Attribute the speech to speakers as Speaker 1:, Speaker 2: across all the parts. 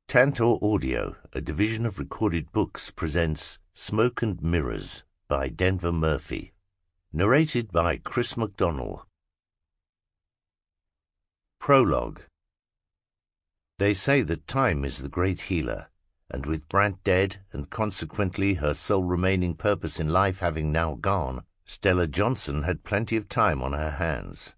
Speaker 1: Tantor Audio, a division of Recorded Books, presents Smoke and Mirrors by Denver Murphy. Narrated by Chris McDonnell. Prologue. They say that time is the great healer, and with Brant dead, and consequently her sole remaining purpose in life having now gone, Stella Johnson had plenty of time on her hands.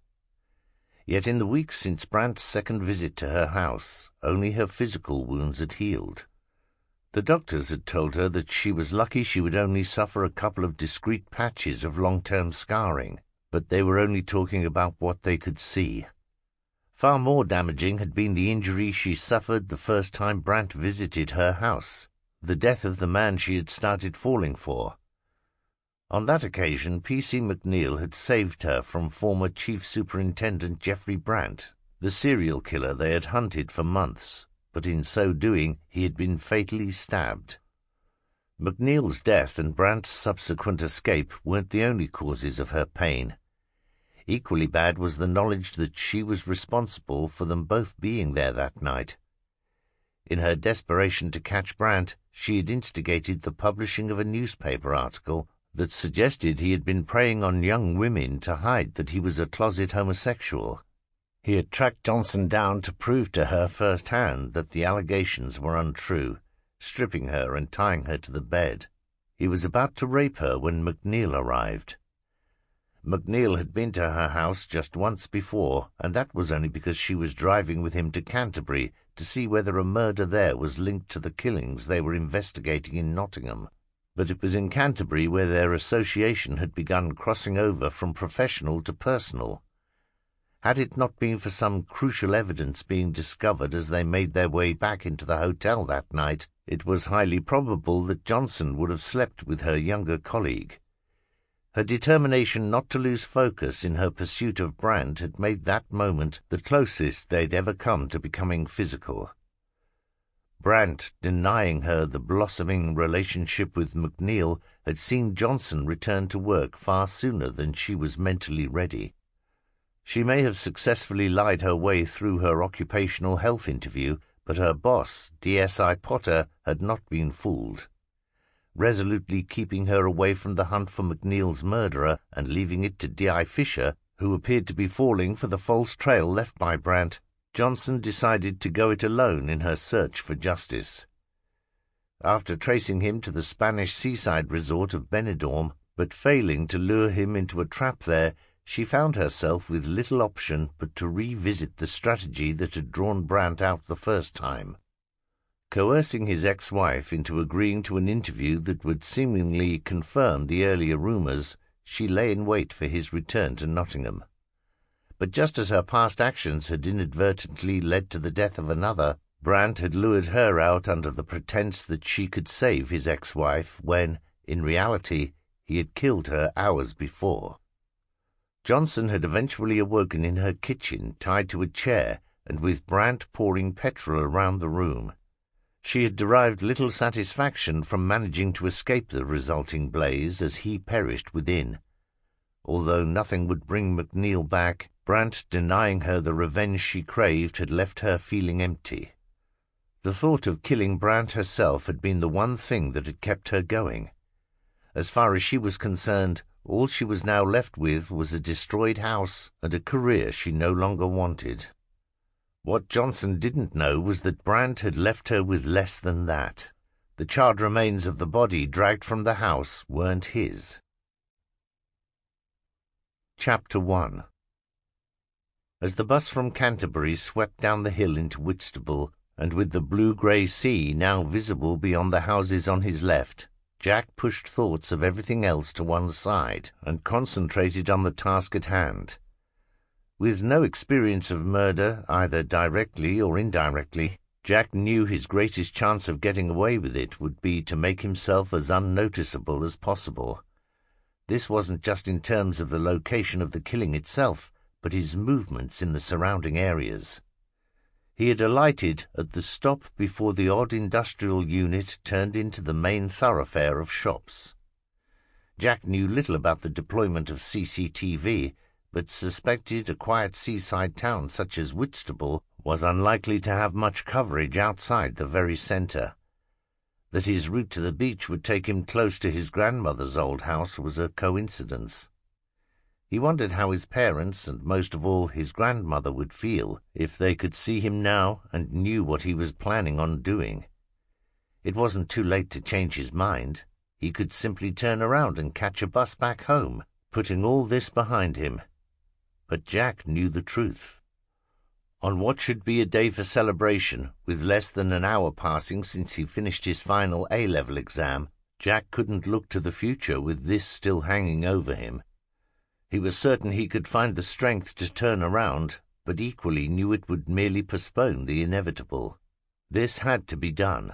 Speaker 1: Yet in the weeks since Brant's second visit to her house, only her physical wounds had healed. The doctors had told her that she was lucky she would only suffer a couple of discrete patches of long-term scarring, but they were only talking about what they could see. Far more damaging had been the injury she suffered the first time Brant visited her house, the death of the man she had started falling for. On that occasion, P.C. McNeil had saved her from former Chief Superintendent Jeffrey Brant, the serial killer they had hunted for months, but in so doing he had been fatally stabbed. McNeil's death and Brant's subsequent escape weren't the only causes of her pain. Equally bad was the knowledge that she was responsible for them both being there that night. In her desperation to catch Brant, she had instigated the publishing of a newspaper article that suggested he had been preying on young women to hide that he was a closet homosexual. He had tracked Johnson down to prove to her firsthand that the allegations were untrue, stripping her and tying her to the bed. He was about to rape her when McNeil arrived. McNeil had been to her house just once before, and that was only because she was driving with him to Canterbury to see whether a murder there was linked to the killings they were investigating in Nottingham. But it was in Canterbury where their association had begun crossing over from professional to personal. Had it not been for some crucial evidence being discovered as they made their way back into the hotel that night, it was highly probable that Johnson would have slept with her younger colleague. Her determination not to lose focus in her pursuit of Brant had made that moment the closest they'd ever come to becoming physical. Brant, denying her the blossoming relationship with McNeil, had seen Johnson return to work far sooner than she was mentally ready. She may have successfully lied her way through her occupational health interview, but her boss, D.S.I. Potter, had not been fooled. Resolutely keeping her away from the hunt for McNeil's murderer and leaving it to D.I. Fisher, who appeared to be falling for the false trail left by Brant, Johnson decided to go it alone in her search for justice. After tracing him to the Spanish seaside resort of Benidorm, but failing to lure him into a trap there, she found herself with little option but to revisit the strategy that had drawn Brant out the first time. Coercing his ex-wife into agreeing to an interview that would seemingly confirm the earlier rumours, she lay in wait for his return to Nottingham. But just as her past actions had inadvertently led to the death of another, Brant had lured her out under the pretence that she could save his ex-wife when, in reality, he had killed her hours before. Johnson had eventually awoken in her kitchen, tied to a chair, and with Brant pouring petrol around the room. She had derived little satisfaction from managing to escape the resulting blaze as he perished within. Although nothing would bring McNeil back, Brant denying her the revenge she craved had left her feeling empty. The thought of killing Brant herself had been the one thing that had kept her going. As far as she was concerned, all she was now left with was a destroyed house and a career she no longer wanted. What Johnson didn't know was that Brant had left her with less than that. The charred remains of the body dragged from the house weren't his. Chapter 1. As the bus from Canterbury swept down the hill into Whitstable, and with the blue-grey sea now visible beyond the houses on his left, Jack pushed thoughts of everything else to one side and concentrated on the task at hand. With no experience of murder, either directly or indirectly, Jack knew his greatest chance of getting away with it would be to make himself as unnoticeable as possible. This wasn't just in terms of the location of the killing itself, but his movements in the surrounding areas. He had alighted at the stop before the odd industrial unit turned into the main thoroughfare of shops. Jack knew little about the deployment of CCTV, but suspected a quiet seaside town such as Whitstable was unlikely to have much coverage outside the very centre. That his route to the beach would take him close to his grandmother's old house was a coincidence. He wondered how his parents, and most of all his grandmother, would feel if they could see him now and knew what he was planning on doing. It wasn't too late to change his mind. He could simply turn around and catch a bus back home, putting all this behind him. But Jack knew the truth. On what should be a day for celebration, with less than an hour passing since he finished his final A-level exam, Jack couldn't look to the future with this still hanging over him. He was certain he could find the strength to turn around, but equally knew it would merely postpone the inevitable. This had to be done.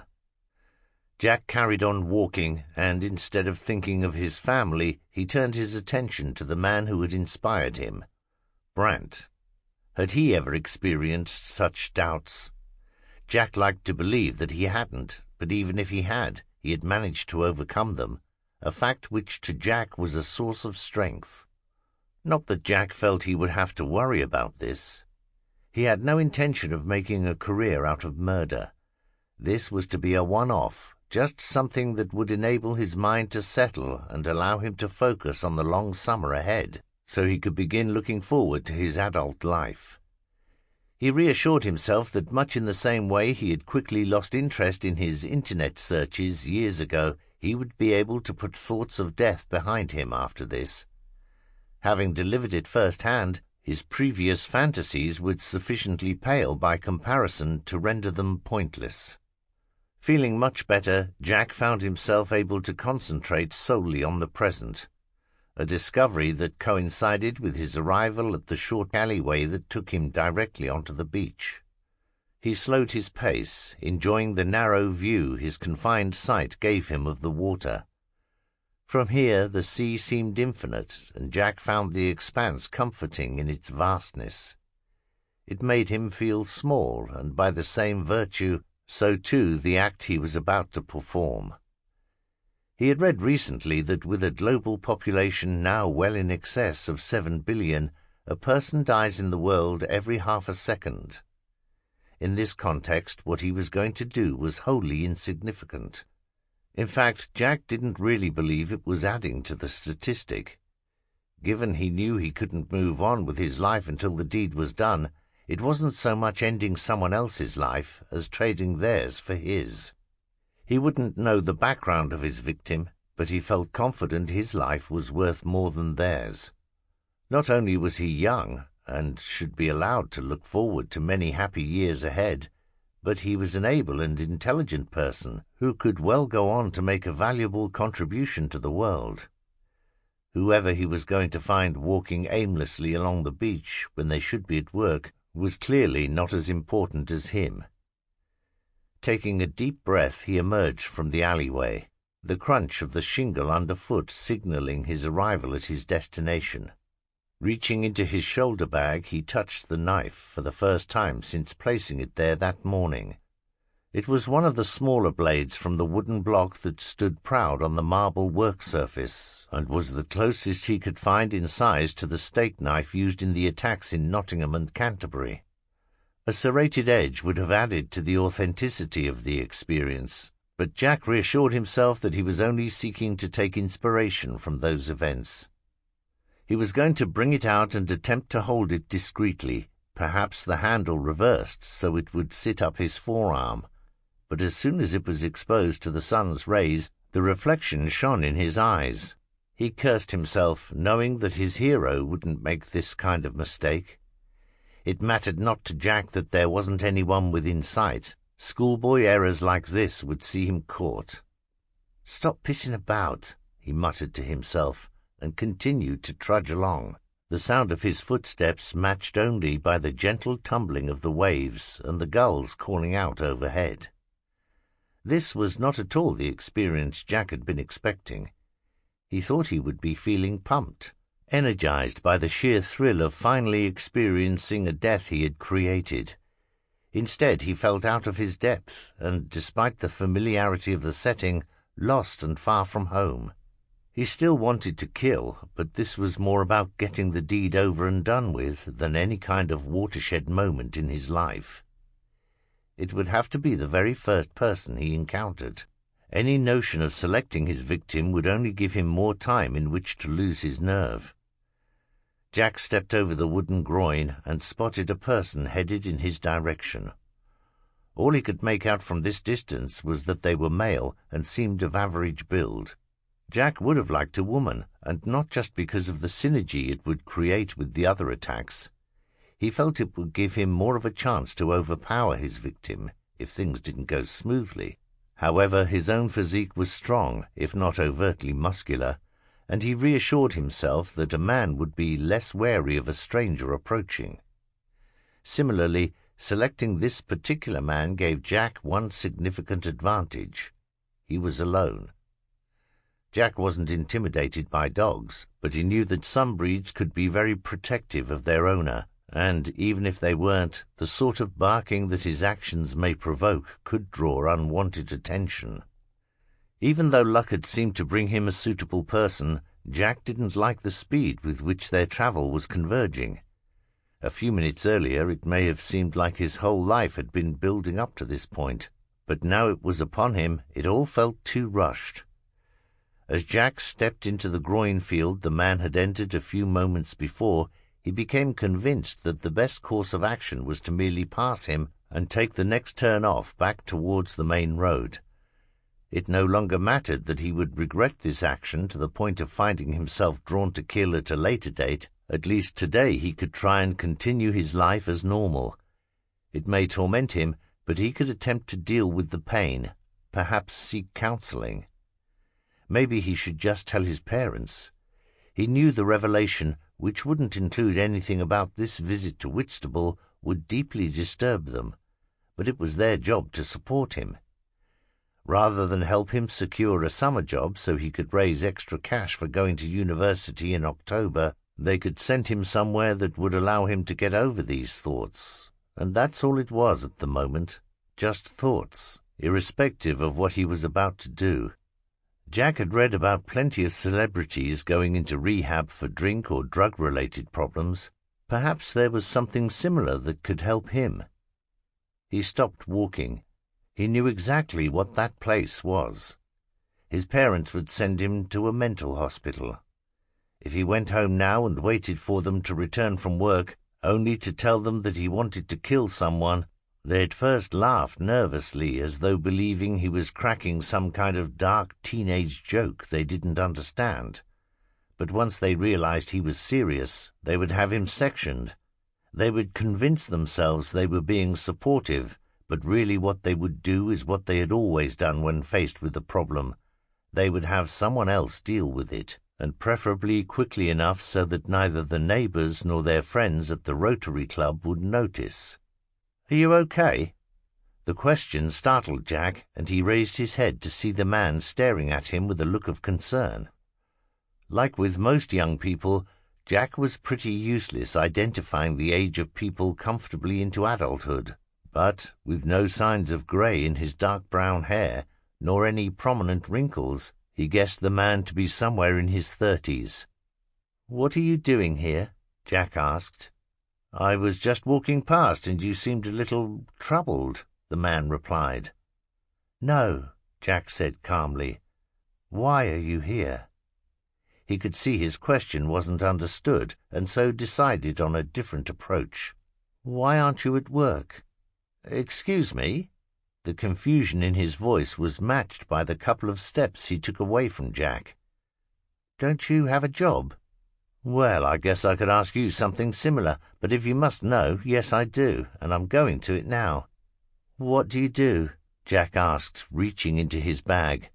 Speaker 1: Jack carried on walking, and instead of thinking of his family, he turned his attention to the man who had inspired him, Brant. Had he ever experienced such doubts? Jack liked to believe that he hadn't, but even if he had managed to overcome them, a fact which to Jack was a source of strength. Not that Jack felt he would have to worry about this. He had no intention of making a career out of murder. This was to be a one-off, just something that would enable his mind to settle and allow him to focus on the long summer ahead, so he could begin looking forward to his adult life. He reassured himself that much in the same way he had quickly lost interest in his internet searches years ago, he would be able to put thoughts of death behind him after this. Having delivered it firsthand, his previous fantasies would sufficiently pale by comparison to render them pointless. Feeling much better, Jack found himself able to concentrate solely on the present, a discovery that coincided with his arrival at the short alleyway that took him directly onto the beach. He slowed his pace, enjoying the narrow view his confined sight gave him of the water. From here the sea seemed infinite, and Jack found the expanse comforting in its vastness. It made him feel small, and by the same virtue, so too the act he was about to perform. He had read recently that with a global population now well in excess of 7 billion, a person dies in the world every half a second. In this context, what he was going to do was wholly insignificant. In fact, Jack didn't really believe it was adding to the statistic. Given he knew he couldn't move on with his life until the deed was done, it wasn't so much ending someone else's life as trading theirs for his. He wouldn't know the background of his victim, but he felt confident his life was worth more than theirs. Not only was he young, and should be allowed to look forward to many happy years ahead, but he was an able and intelligent person who could well go on to make a valuable contribution to the world. Whoever he was going to find walking aimlessly along the beach when they should be at work was clearly not as important as him. Taking a deep breath, he emerged from the alleyway, the crunch of the shingle underfoot signaling his arrival at his destination. Reaching into his shoulder bag, he touched the knife for the first time since placing it there that morning. It was one of the smaller blades from the wooden block that stood proud on the marble work surface, and was the closest he could find in size to the steak knife used in the attacks in Nottingham and Canterbury. A serrated edge would have added to the authenticity of the experience, but Jack reassured himself that he was only seeking to take inspiration from those events. He was going to bring it out and attempt to hold it discreetly, perhaps the handle reversed so it would sit up his forearm. But as soon as it was exposed to the sun's rays, the reflection shone in his eyes. He cursed himself, knowing that his hero wouldn't make this kind of mistake. It mattered not to Jack that there wasn't anyone within sight. Schoolboy errors like this would see him caught. "Stop pissing about," he muttered to himself, and continued to trudge along, the sound of his footsteps matched only by the gentle tumbling of the waves and the gulls calling out overhead. This was not at all the experience Jack had been expecting. He thought he would be feeling pumped, energized by the sheer thrill of finally experiencing a death he had created. Instead, he felt out of his depth and, despite the familiarity of the setting, lost and far from home. He still wanted to kill, but this was more about getting the deed over and done with than any kind of watershed moment in his life. It would have to be the very first person he encountered. Any notion of selecting his victim would only give him more time in which to lose his nerve. Jack stepped over the wooden groin and spotted a person headed in his direction. All he could make out from this distance was that they were male and seemed of average build. Jack would have liked a woman, and not just because of the synergy it would create with the other attacks. He felt it would give him more of a chance to overpower his victim if things didn't go smoothly. However, his own physique was strong, if not overtly muscular, and he reassured himself that a man would be less wary of a stranger approaching. Similarly, selecting this particular man gave Jack one significant advantage. He was alone. Jack wasn't intimidated by dogs, but he knew that some breeds could be very protective of their owner, and, even if they weren't, the sort of barking that his actions may provoke could draw unwanted attention. Even though luck had seemed to bring him a suitable person, Jack didn't like the speed with which their travel was converging. A few minutes earlier it may have seemed like his whole life had been building up to this point, but now it was upon him, it all felt too rushed. As Jack stepped into the groin field the man had entered a few moments before, he became convinced that the best course of action was to merely pass him and take the next turn off back towards the main road. It no longer mattered that he would regret this action to the point of finding himself drawn to kill at a later date. At least today he could try and continue his life as normal. It may torment him, but he could attempt to deal with the pain, perhaps seek counseling. Maybe he should just tell his parents. He knew the revelation, which wouldn't include anything about this visit to Whitstable, would deeply disturb them, but it was their job to support him. Rather than help him secure a summer job so he could raise extra cash for going to university in October, they could send him somewhere that would allow him to get over these thoughts. And that's all it was at the moment, just thoughts, irrespective of what he was about to do. Jack had read about plenty of celebrities going into rehab for drink or drug-related problems. Perhaps there was something similar that could help him. He stopped walking. He knew exactly what that place was. His parents would send him to a mental hospital. If he went home now and waited for them to return from work, only to tell them that he wanted to kill someone, they'd first laugh nervously as though believing he was cracking some kind of dark teenage joke they didn't understand. But once they realized he was serious, they would have him sectioned. They would convince themselves they were being supportive, but really what they would do is what they had always done when faced with a problem. They would have someone else deal with it, and preferably quickly enough so that neither the neighbors nor their friends at the Rotary Club would notice. "Are you okay?" The question startled Jack, and he raised his head to see the man staring at him with a look of concern. Like with most young people, Jack was pretty useless identifying the age of people comfortably into adulthood, but, with no signs of grey in his dark brown hair, nor any prominent wrinkles, he guessed the man to be somewhere in his 30s. "What are you doing here?" Jack asked. "I was just walking past, and you seemed a little troubled," the man replied. "No," Jack said calmly. "Why are you here?" He could see his question wasn't understood, and so decided on a different approach. "Why aren't you at work?" "Excuse me?" The confusion in his voice was matched by the couple of steps he took away from Jack. "Don't you have a job?" "Well, I guess I could ask you something similar, but if you must know, yes, I do, and I'm going to it now." "What do you do?" Jack asked, reaching into his bag.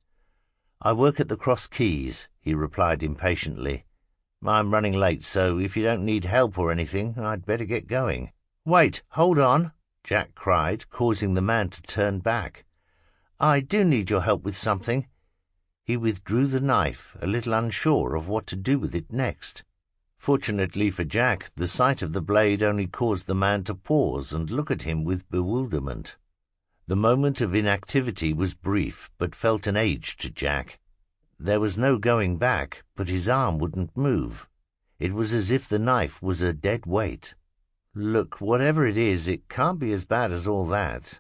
Speaker 1: "I work at the Cross Keys," he replied impatiently. "I'm running late, so if you don't need help or anything, I'd better get going." "Wait, hold on," Jack cried, causing the man to turn back. "I do need your help with something." He withdrew the knife, a little unsure of what to do with it next. Fortunately for Jack, the sight of the blade only caused the man to pause and look at him with bewilderment. The moment of inactivity was brief, but felt an age to Jack. There was no going back, but his arm wouldn't move. It was as if the knife was a dead weight. Look, whatever it is, it can't be as bad as all that.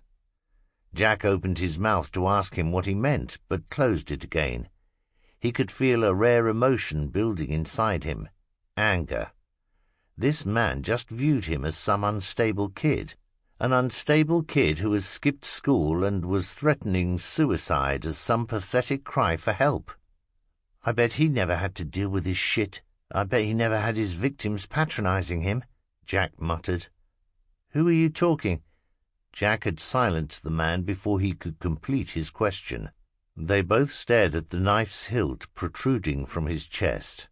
Speaker 1: Jack opened his mouth to ask him what he meant, but closed it again. He could feel a rare emotion building inside him. Anger. This man just viewed him as some unstable kid. An unstable kid who has skipped school and was threatening suicide as some pathetic cry for help. I bet he never had to deal with this shit. I bet he never had his victims patronizing him, Jack muttered. Who are you talking? Jack had silenced the man before he could complete his question. They both stared at the knife's hilt protruding from his chest.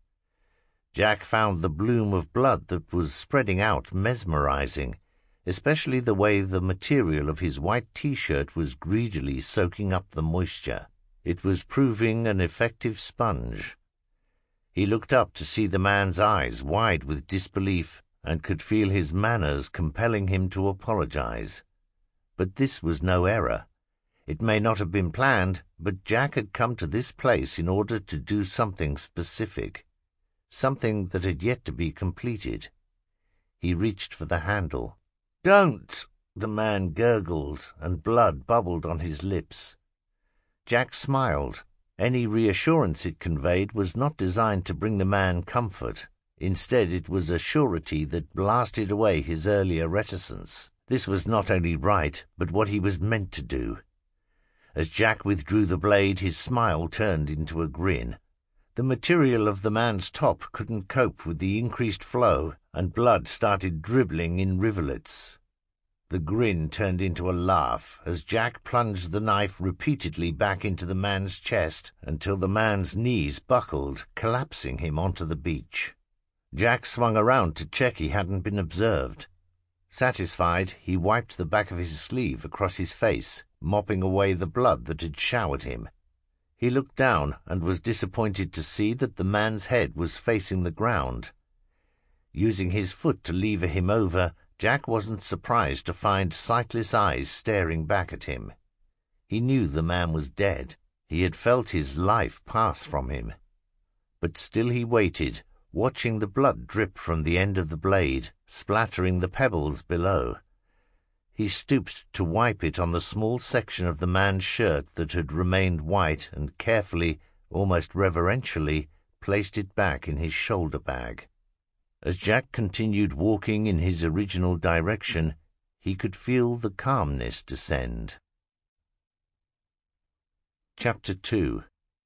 Speaker 1: Jack found the bloom of blood that was spreading out mesmerizing, especially the way the material of his white T-shirt was greedily soaking up the moisture. It was proving an effective sponge. He looked up to see the man's eyes wide with disbelief and could feel his manners compelling him to apologize. But this was no error. It may not have been planned, but Jack had come to this place in order to do something specific, something that had yet to be completed. He reached for the handle. "Don't!" the man gurgled, and blood bubbled on his lips. Jack smiled. Any reassurance it conveyed was not designed to bring the man comfort. Instead, it was a surety that blasted away his earlier reticence. This was not only right, but what he was meant to do. As Jack withdrew the blade, his smile turned into a grin. The material of the man's top couldn't cope with the increased flow, and blood started dribbling in rivulets. The grin turned into a laugh as Jack plunged the knife repeatedly back into the man's chest until the man's knees buckled, collapsing him onto the beach. Jack swung around to check he hadn't been observed. Satisfied, he wiped the back of his sleeve across his face, mopping away the blood that had showered him. He looked down and was disappointed to see that the man's head was facing the ground. Using his foot to lever him over, Jack wasn't surprised to find sightless eyes staring back at him. He knew the man was dead. He had felt his life pass from him. But still he waited, watching the blood drip from the end of the blade, splattering the pebbles below. He stooped to wipe it on the small section of the man's shirt that had remained white and carefully, almost reverentially, placed it back in his shoulder bag. As Jack continued walking in his original direction, he could feel the calmness descend. Chapter 2.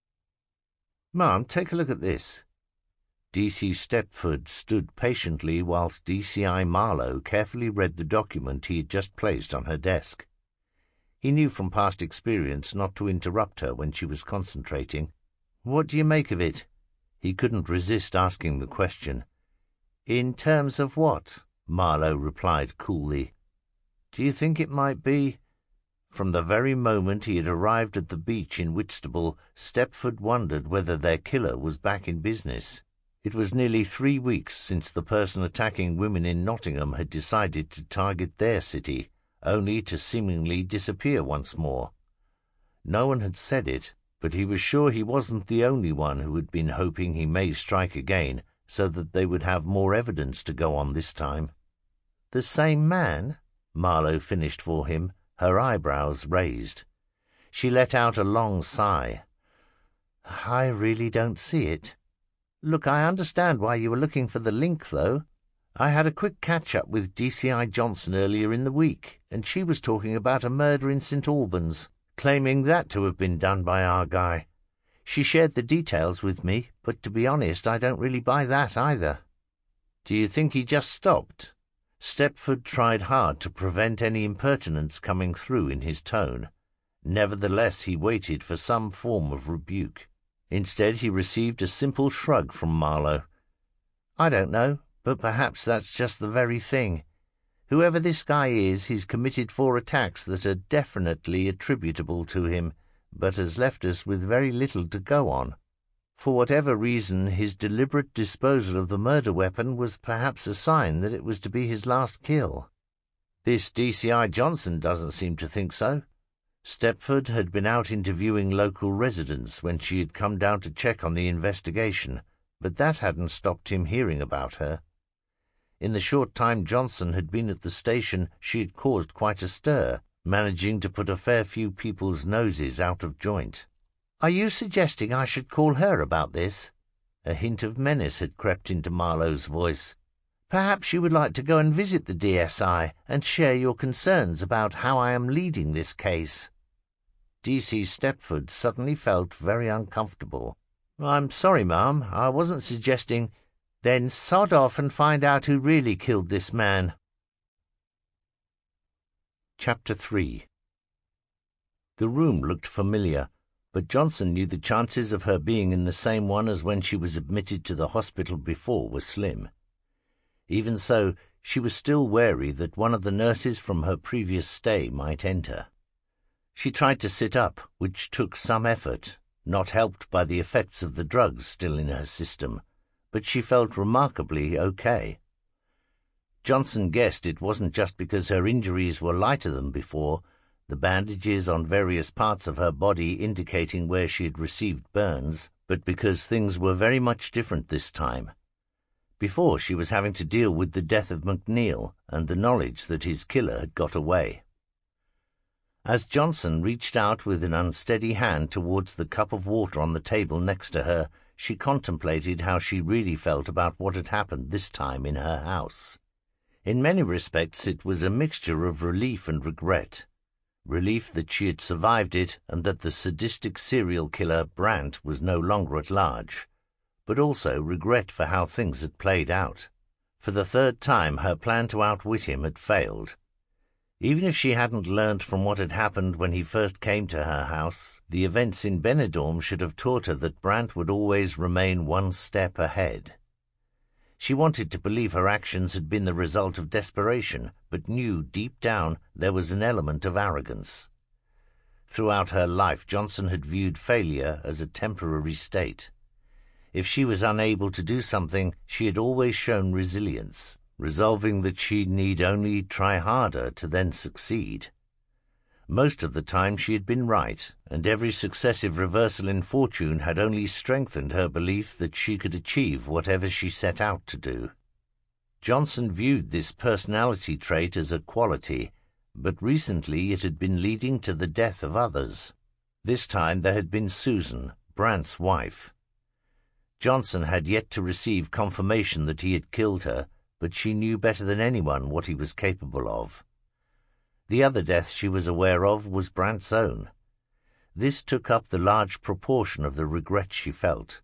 Speaker 1: "Ma'am, take a look at this." D.C. Stepford stood patiently whilst DCI Marlowe carefully read the document he had just placed on her desk. He knew from past experience not to interrupt her when she was concentrating. "What do you make of it?" He couldn't resist asking the question. "In terms of what?" Marlowe replied coolly. "Do you think it might be—" From the very moment he had arrived at the beach in Whitstable, Stepford wondered whether their killer was back in business. It was nearly 3 weeks since the person attacking women in Nottingham had decided to target their city, only to seemingly disappear once more. No one had said it, but he was sure he wasn't the only one who had been hoping he may strike again, so that they would have more evidence to go on this time. "The same man?" Marlowe finished for him, her eyebrows raised. She let out a long sigh. "I really don't see it. Look, I understand why you were looking for the link, though. I had a quick catch-up with DCI Johnson earlier in the week, and she was talking about a murder in St. Albans, claiming that to have been done by our guy. She shared the details with me, but to be honest, I don't really buy that either." "Do you think he just stopped?" Stepford tried hard to prevent any impertinence coming through in his tone. Nevertheless, he waited for some form of rebuke. Instead, he received a simple shrug from Marlowe. "I don't know, but perhaps that's just the very thing. Whoever this guy is, he's committed 4 attacks that are definitely attributable to him, but has left us with very little to go on. For whatever reason, his deliberate disposal of the murder weapon was perhaps a sign that it was to be his last kill. This DCI Johnson doesn't seem to think so. Stepford had been out interviewing local residents when she had come down to check on the investigation, but that hadn't stopped him hearing about her. In the short time Johnson had been at the station, she had caused quite a stir, managing to put a fair few people's noses out of joint. "Are you suggesting I should call her about this?" A hint of menace had crept into Marlowe's voice. "Perhaps you would like to go and visit the DSI and share your concerns about how I am leading this case." D.C. Stepford suddenly felt very uncomfortable. "I'm sorry, ma'am, I wasn't suggesting—" "Then sod off and find out who really killed this man." Chapter 3. The room looked familiar, but Johnson knew the chances of her being in the same one as when she was admitted to the hospital before were slim. Even so, she was still wary that one of the nurses from her previous stay might enter. She tried to sit up, which took some effort, not helped by the effects of the drugs still in her system, but she felt remarkably okay. Johnson guessed it wasn't just because her injuries were lighter than before, the bandages on various parts of her body indicating where she had received burns, but because things were very much different this time. Before, she was having to deal with the death of McNeil and the knowledge that his killer had got away. As Johnson reached out with an unsteady hand towards the cup of water on the table next to her, she contemplated how she really felt about what had happened this time in her house. In many respects it was a mixture of relief and regret. Relief that she had survived it and that the sadistic serial killer, Brandt, was no longer at large, but also regret for how things had played out. For the third time her plan to outwit him had failed. Even if she hadn't learned from what had happened when he first came to her house, the events in Benidorm should have taught her that Brandt would always remain one step ahead. She wanted to believe her actions had been the result of desperation, but knew deep down there was an element of arrogance. Throughout her life, Johnson had viewed failure as a temporary state. If she was unable to do something, she had always shown resilience, resolving that she need only try harder to then succeed. Most of the time she had been right, and every successive reversal in fortune had only strengthened her belief that she could achieve whatever she set out to do. Johnson viewed this personality trait as a quality, but recently it had been leading to the death of others. This time there had been Susan, Brandt's wife. Johnson had yet to receive confirmation that he had killed her, but she knew better than anyone what he was capable of. The other death she was aware of was Brandt's own. This took up the large proportion of the regret she felt.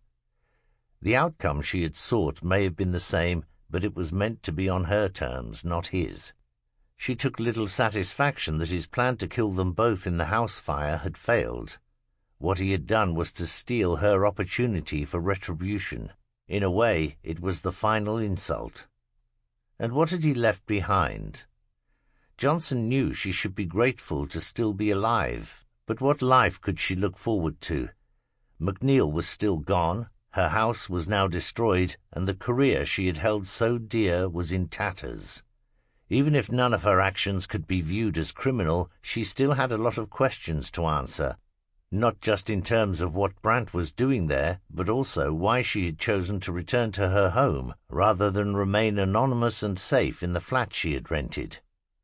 Speaker 1: The outcome she had sought may have been the same, but it was meant to be on her terms, not his. She took little satisfaction that his plan to kill them both in the house fire had failed. What he had done was to steal her opportunity for retribution. In a way, it was the final insult. And what had he left behind? Johnson knew she should be grateful to still be alive, but what life could she look forward to? McNeil was still gone, her house was now destroyed, and the career she had held so dear was in tatters. Even if none of her actions could be viewed as criminal, she still had a lot of questions to answer, not just in terms of what Brandt was doing there, but also why she had chosen to return to her home rather than remain anonymous and safe in the flat she had rented.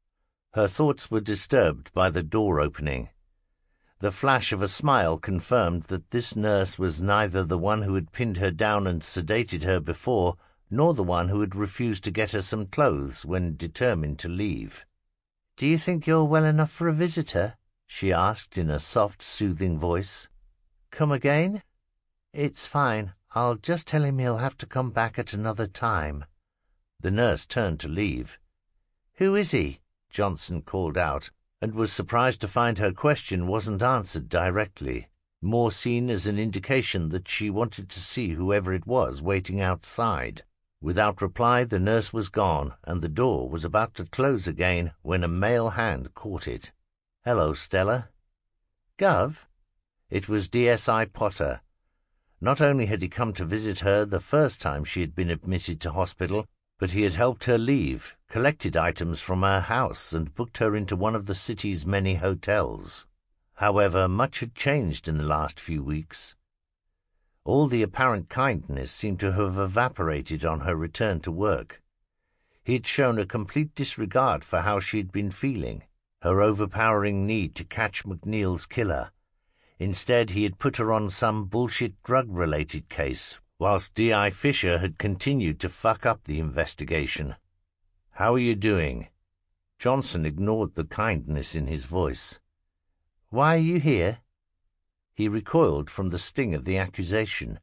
Speaker 1: Her thoughts were disturbed by the door opening. The flash of a smile confirmed that this nurse was neither the one who had pinned her down and sedated her before, nor the one who had refused to get her some clothes when determined to leave. "Do you think you're well enough for a visitor?" she asked in a soft, soothing voice. "Come again?" "It's fine. I'll just tell him he'll have to come back at another time." The nurse turned to leave. "Who is he?" Johnson called out, and was surprised to find her question wasn't answered directly, more seen as an indication that she wanted to see whoever it was waiting outside. Without reply, the nurse was gone, and the door was about to close again when a male hand caught it. "Hello, Stella." "Gov?" It was DSI Potter. Not only had he come to visit her the first time she had been admitted to hospital, but he had helped her leave, collected items from her house, and booked her into one of the city's many hotels. However, much had changed in the last few weeks. All the apparent kindness seemed to have evaporated on her return to work. He had shown a complete disregard for how she had been feeling, her overpowering need to catch McNeil's killer. Instead, he had put her on some bullshit drug-related case, whilst D.I. Fisher had continued to fuck up the investigation. "How are you doing?" Johnson ignored the kindness in his voice. "Why are you here?" He recoiled from the sting of the accusation.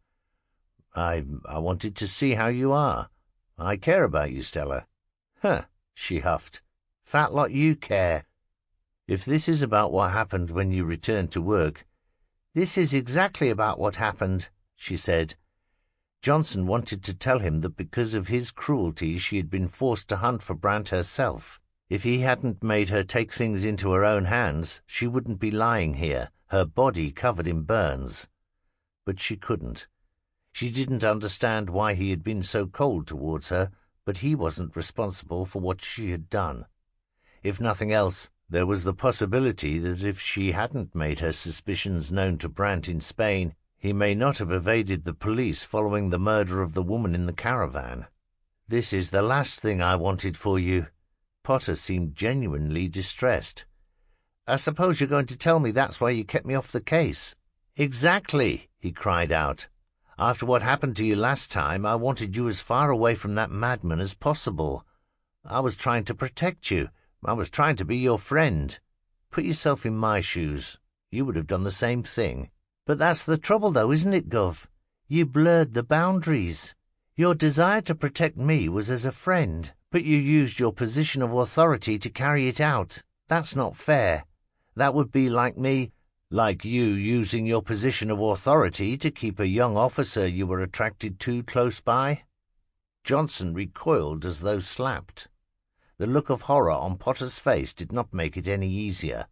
Speaker 1: I wanted to see how you are. I care about you, Stella." "Huh," she huffed. "Fat lot you care." "If this is about what happened when you returned to work—" "This is exactly about what happened," she said. Johnson wanted to tell him that because of his cruelty she had been forced to hunt for Brandt herself. If he hadn't made her take things into her own hands, she wouldn't be lying here, her body covered in burns. But she couldn't. She didn't understand why he had been so cold towards her, but he wasn't responsible for what she had done. If nothing else, there was the possibility that if she hadn't made her suspicions known to Brandt in Spain, he may not have evaded the police following the murder of the woman in the caravan. "This is the last thing I wanted for you." Potter seemed genuinely distressed. "I suppose you're going to tell me that's why you kept me off the case." "Exactly," he cried out. "After what happened to you last time, I wanted you as far away from that madman as possible. I was trying to protect you. I was trying to be your friend. Put yourself in my shoes. You would have done the same thing." "But that's the trouble, though, isn't it, Gov? You blurred the boundaries. Your desire to protect me was as a friend, but you used your position of authority to carry it out. That's not fair. That would be like me—" "Like you using your position of authority to keep a young officer you were attracted to close by?" Johnson recoiled as though slapped. The look of horror on Potter's face did not make it any easier.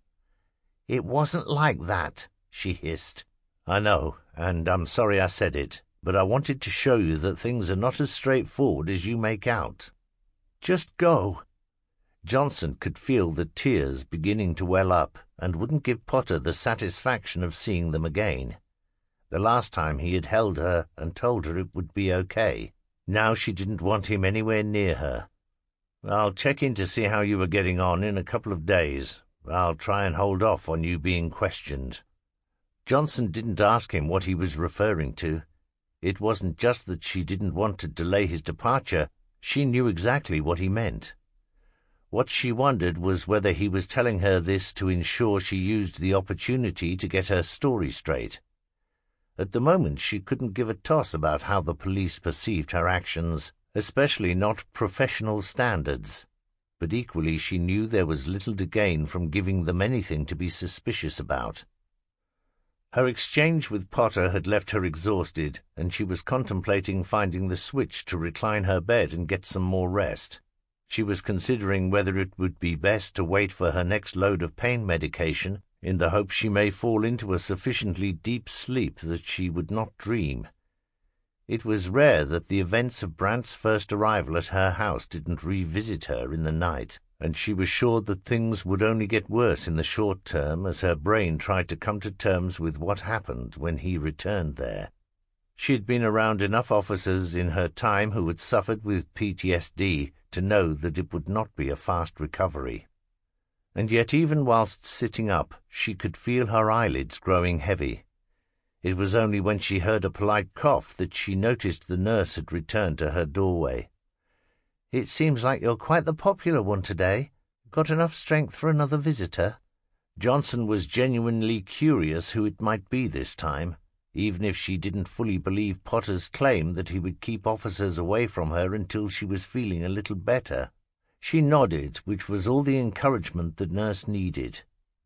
Speaker 1: "It wasn't like that," she hissed. "I know, and I'm sorry I said it, but I wanted to show you that things are not as straightforward as you make out. Just go." Johnson could feel the tears beginning to well up and wouldn't give Potter the satisfaction of seeing them again. The last time he had held her and told her it would be okay. Now she didn't want him anywhere near her. "I'll check in to see how you were getting on in a couple of days. I'll try and hold off on you being questioned." Johnson didn't ask him what he was referring to. It wasn't just that she didn't want to delay his departure. She knew exactly what he meant. What she wondered was whether he was telling her this to ensure she used the opportunity to get her story straight. At the moment she couldn't give a toss about how the police perceived her actions, especially not professional standards. But equally she knew there was little to gain from giving them anything to be suspicious about. Her exchange with Potter had left her exhausted, and she was contemplating finding the switch to recline her bed and get some more rest. She was considering whether it would be best to wait for her next load of pain medication, in the hope she may fall into a sufficiently deep sleep that she would not dream. It was rare that the events of Brandt's first arrival at her house didn't revisit her in the night, and she was sure that things would only get worse in the short term as her brain tried to come to terms with what happened when he returned there. She had been around enough officers in her time who had suffered with PTSD to know that it would not be a fast recovery. And yet even whilst sitting up, she could feel her eyelids growing heavy. It was only when she heard a polite cough that she noticed the nurse had returned to her doorway. "It seems like you're quite the popular one today. Got enough strength for another visitor?" Johnson was genuinely curious who it might be this time, even if she didn't fully believe Potter's claim that he would keep officers away from her until she was feeling a little better. She nodded, which was all the encouragement the nurse needed.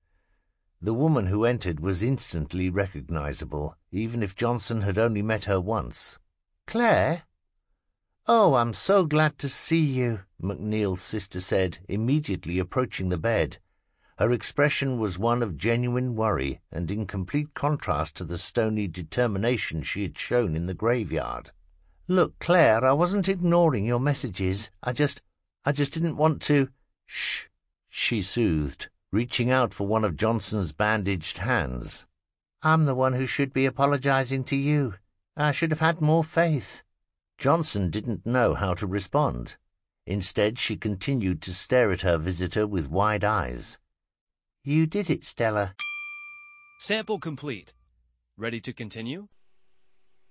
Speaker 1: The woman who entered was instantly recognizable, even if Johnson had only met her once. "Claire?" "Oh, I'm so glad to see you," McNeil's sister said, immediately approaching the bed. Her expression was one of genuine worry, and in complete contrast to the stony determination she had shown in the graveyard. "Look, Claire, I wasn't ignoring your messages. I just didn't want to—" "Shh," she soothed, reaching out for one of Johnson's bandaged hands. "I'm the one who should be apologizing to you. I should have had more faith." Johnson didn't know how to respond. Instead, she continued to stare at her visitor with wide eyes. "You did it, Stella."
Speaker 2: Sample complete. Ready to continue?